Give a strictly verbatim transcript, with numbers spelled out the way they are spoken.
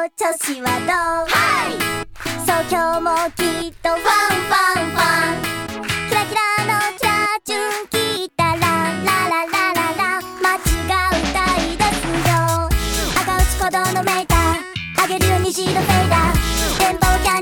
調子はどう？はい、そう今日もきっとファンファンファン。キラキラのキラチュン聞いたらラララララ街が歌い出すよ。赤打ち鼓動のメーター上げるよ虹のフェイダー電報キャ